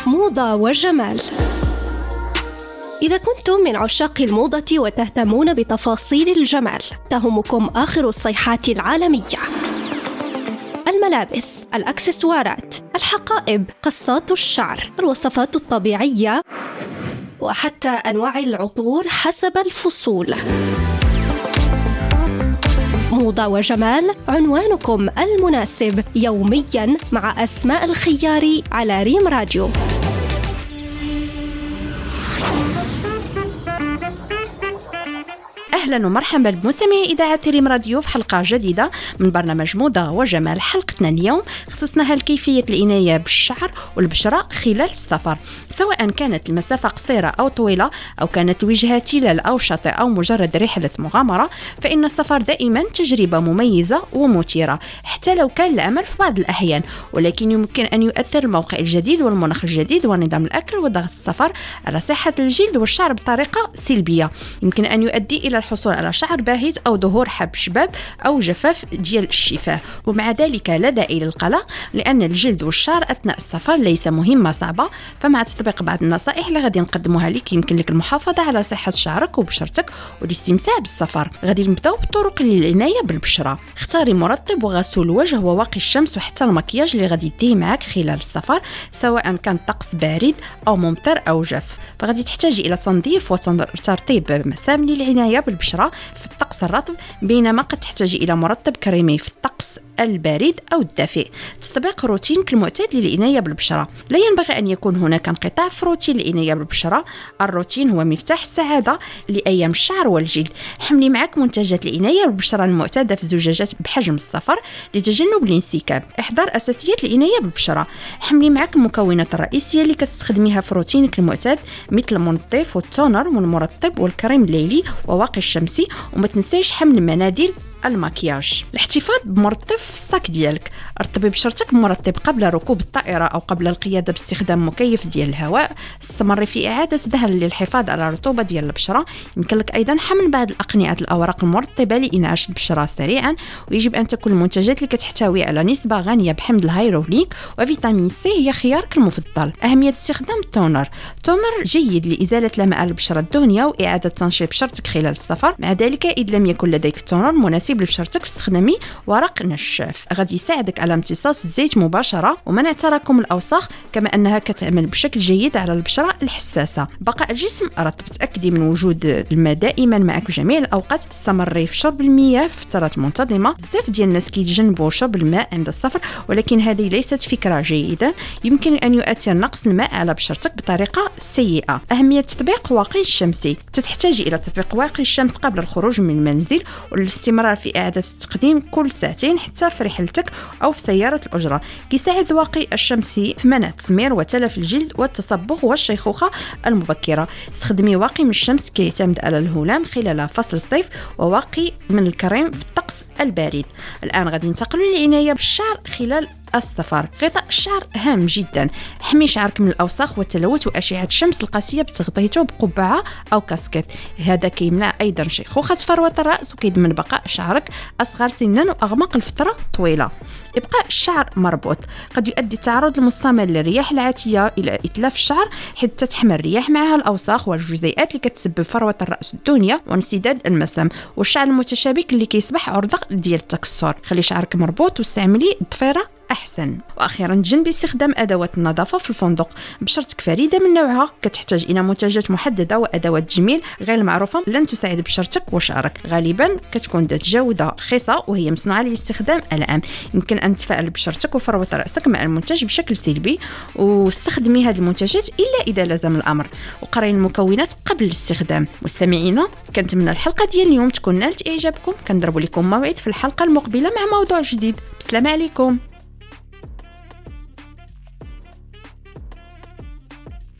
موضة وجمال. إذا كنتم من عشاق الموضة وتهتمون بتفاصيل الجمال، تهمكم آخر الصيحات العالمية: الملابس، الأكسسوارات، الحقائب، قصات الشعر، الوصفات الطبيعية، وحتى أنواع العطور حسب الفصول. موضة وجمال، عنوانكم المناسب يومياً مع أسماء الخياري على ريم راديو. أهلا ومرحبا بمستمعي إذاعة ريم راديو في حلقة جديدة من برنامج موضة وجمال. حلقتنا اليوم خصصناها لكيفية العناية بالشعر والبشرة خلال السفر، سواء كانت المسافة قصيرة أو طويلة، أو كانت وجهة تلال أو شاطئ، أو مجرد رحلة مغامرة، فإن السفر دائما تجربة مميزة ومثيرة حتى لو كان العمل في بعض الأحيان، ولكن يمكن أن يؤثر الموقع الجديد والمناخ الجديد ونظام الأكل وضغط السفر على صحة الجلد والشعر بطريقة سلبية. يمكن أن يؤدي إلى الحصول على شعر باهت أو ظهور حب شباب أو جفاف ديال الشفاه، ومع ذلك لا داعي للقلق، لأن الجلد والشعر أثناء السفر ليس مهمة صعبة. فمع تطبيق بعض النصائح اللي غادي نقدموها لك يمكن لك المحافظة على صحة شعرك وبشرتك والاستمتاع بالسفر. غادي نبداو بالطرق للعناية بالبشرة. اختاري مرطب وغسول الوجه وواقي الشمس وحتى المكياج اللي غادي يديه معك خلال السفر، سواء كان الطقس بارد أو ممطر أو جاف. فغادي تحتاجي إلى تنظيف وترطيب مسام للعناية بالبشرة في الطقس الرطب، بينما قد تحتاجي إلى مرطب كريمي في الطقس البارد أو الدافئ. تطبيق روتين كالمعتاد للعناية بالبشرة. لا ينبغي أن يكون هناك انقطاع في روتين العناية بالبشرة. الروتين هو مفتاح السعادة لأيام الشعر والجلد. حملي معك منتجات العناية بالبشرة المعتادة في زجاجات بحجم السفر لتجنب الانسكاب. إحضار أساسيات العناية بالبشرة. حملي معك المكونات الرئيسية اللي كتستخدميها في روتينك المعتاد، مثل المنظف والتونر والمرطب والكريم الليلي وواقي الشمسي، وما تنسيش حمل مناديل المكياج. الاحتفاظ بمرطب في الصاك ديالك. ارطبي بشرتك بمرطب قبل ركوب الطائرة أو قبل القيادة باستخدام مكيف ديال الهواء. استمري في إعادة دهن للحفاظ على الرطوبة ديال البشرة. يمكن لك أيضا حمل بعض الأقنعة الأوراق المرطبة لإنعاش البشرة سريعا، ويجب أن تكون المنتجات اللي كتحتوي على نسبة غنية بحمض الهيروليك وفيتامين سي هي خيارك المفضل. أهمية استخدام التونر. تونر جيد لإزالة لمعان البشرة الدهنية وإعادة تنشيط بشرتك خلال السفر. مع ذلك إذا لم يكن لديك تونر مناسب لبشرتك فاستخدمي ورق نشاف. غادي يساعدك على امتصاص الزيت مباشرة ومنع تراكم الأوساخ، كما أنها كتعمل بشكل جيد على البشرة الحساسة. بقاء الجسم رطب. تأكدي من وجود الماء دائما معك في جميع الأوقات. استمري في شرب المياه في فترات منتظمة. بزاف ديال الناس كيتجنبوا شرب الماء عند السفر، ولكن هذه ليست فكرة جيدة. يمكن أن يؤثر نقص الماء على بشرتك بطريقة سيئة. أهمية تطبيق واقي الشمسي. تحتاجي إلى تطبيق واقي الشمس قبل الخروج من المنزل، والاستمرار في إعادة التقديم كل ساعتين حتى في رحلتك أو في سيارة الأجرة. كيساعد واقي الشمسي في منع التسمير وتلف الجلد والتصبغ والشيخوخة المبكرة. استخدمي واقي من الشمس كيعتمد على الهلام خلال فصل الصيف، وواقي من الكريم في الطقس البارد. الآن غادي ننتقلوا للعناية بالشعر خلال السفر. غطاء الشعر هام جدا. حمي شعرك من الأوساخ والتلوث وأشعة الشمس القاسية بتغطيته بقبعة أو كاسكيت. هذا كيمنع أيضا شيخوخة فروة الرأس وكيضمن بقاء شعرك أصغر سنا وأغمق لفترة طويلة. إبقاء الشعر مربوط. قد يؤدي التعرض المستمر للرياح العاتية إلى إتلاف الشعر، حتى تحمل الرياح معها الأوساخ والجزيئات اللي كتسبب فروة الرأس الدهنية وانسداد المسام، والشعر المتشابك اللي كيصبح عرضة ديال التكسر. خلي شعرك مربوط واستعملي ضفيرة أحسن. وأخيرا تجنبي استخدام أدوات النظافة في الفندق. بشرتك فريدة من نوعها، كتحتاج إلى منتجات محددة وأدوات تجميل غير معروفة لن تساعد بشرتك وشعرك. غالبا كتكون ذات جودة رخيصة وهي مصنوعة للاستخدام العام. يمكن أن تفاعل بشرتك وفروة رأسك مع المنتج بشكل سلبي، واستخدمي هذه المنتجات إلا إذا لزم الأمر، وقرأي المكونات قبل الاستخدام. مستمعينا، كنتمنى الحلقة ديال اليوم تكون نالت إعجابكم. كنضرب لكم موعد في الحلقة المقبلة مع موضوع جديد. بسلام عليكم.